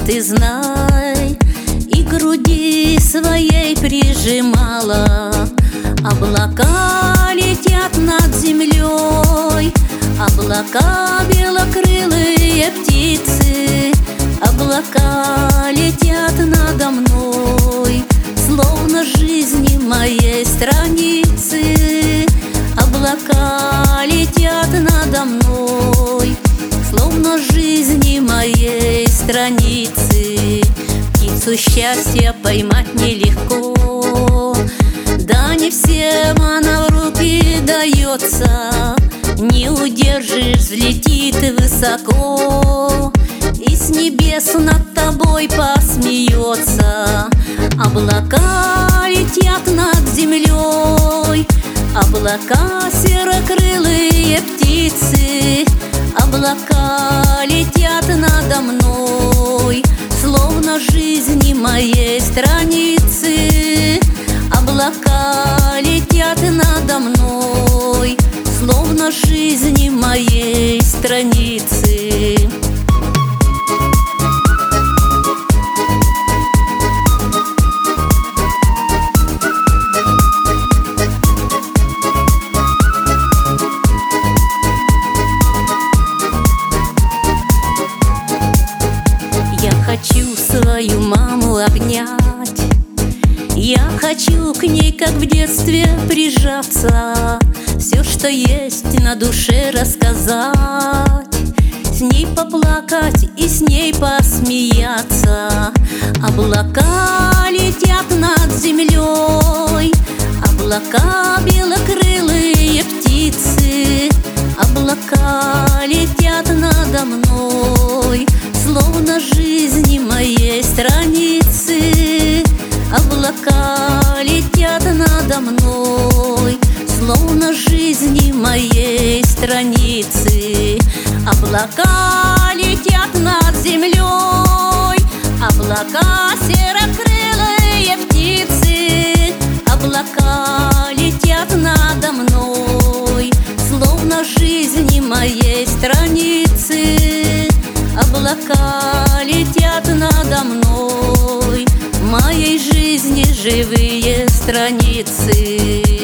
ты знай, и к груди своей прижимала. Облака летят над землей, облака белокрылые птицы, облака летят надо мной, словно жизни моей страницы. Облака летят надо мной, словно жизни моей страницы. Птицу счастья поймать нелегко, да не всем она в руки дается. Не удержишь, взлетит высоко, и с небес над тобой посмеется. Облака летят над землей, облака серокрылые птицы, облака летят надо мной, словно жизни моей страницы. Облака летят надо мной, словно жизни моей страницы. Я хочу свою маму обнять, я хочу к ней, как в детстве, прижаться, все, что есть на душе, рассказать, с ней поплакать и с ней посмеяться. Облака летят над землей, облака белокрылые птицы, облака летят надо мной, словно жизни моей страницы. Облака летят надо мной, словно жизни моей страницы. Облака летят над землей, облака серокрылые птицы, облака летят надо мной, словно жизни моей страницы. Облака летят надо мной, моей жизни живые страницы.